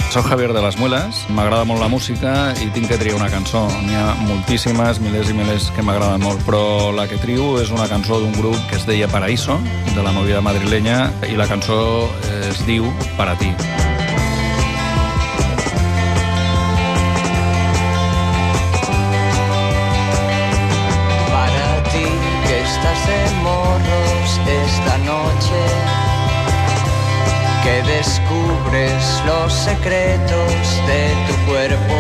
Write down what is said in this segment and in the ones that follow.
Soc Javier de las Muelas, m'agrada molt la música i tinc que triar una cançó. N'hi ha moltíssimes, milers i milers que m'agraden molt, però la que trio és una cançó d'un grup que es deia Paraíso, de la movida madrilenya, i la cançó es diu Para ti. Para ti que estás en morros esta noche, que descubres los secretos de tu cuerpo,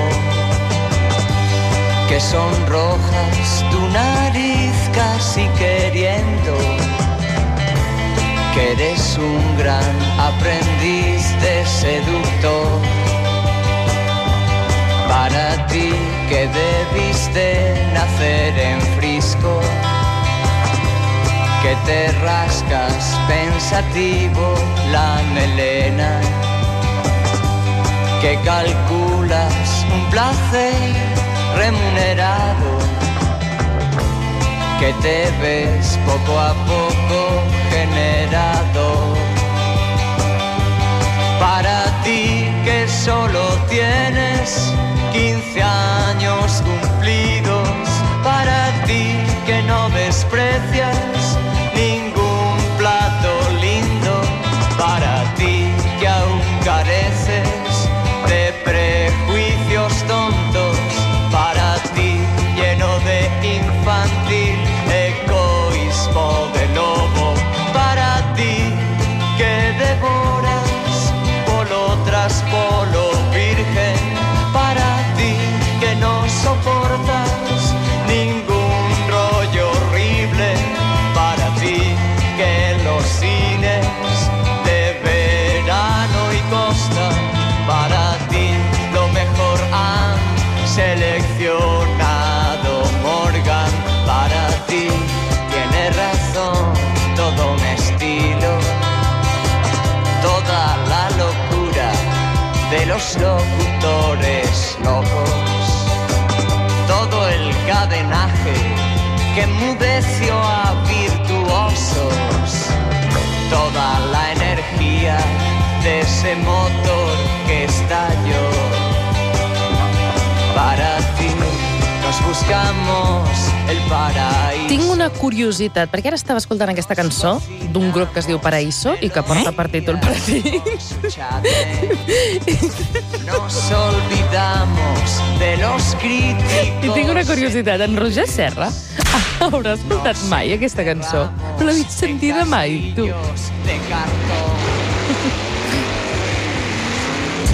que sonrojas tu nariz casi queriendo, que eres un gran aprendiz de seductor. Para ti que debiste nacer en Frisco, que te rascas pensativo la melena, que calculas un placer remunerado, que te ves poco a poco generado. Para ti que solo tienes 15 años cumplidos, para ti que no desprecias ningún plato lindo, para ti que aún careces de prejuicios tontos, para ti lleno de infantil egoísmo de lobo, para ti que devoras polo tras polo virgen, para ti que no soportas ningún rollo horrible, para ti que en los cines de verano y costa, para ti lo mejor han seleccionado Morgan, para ti tiene razón todo mi estilo, toda la locura de los locutores locos, todo el cadenaje que enmudeció a virtuosos, toda la energía de ese motor que estalló. Para ti nos buscamos el paraíso. Tinc una curiositat, perquè ara estava escoltant aquesta cançó d'un grup que es diu Paraíso i que porta per títol Para ti. Nos olvidamos de los críticos. I tinc una curiositat, en Roger Serra haurà escoltat mai aquesta cançó? No l'havia sentida mai, tu. De cartón.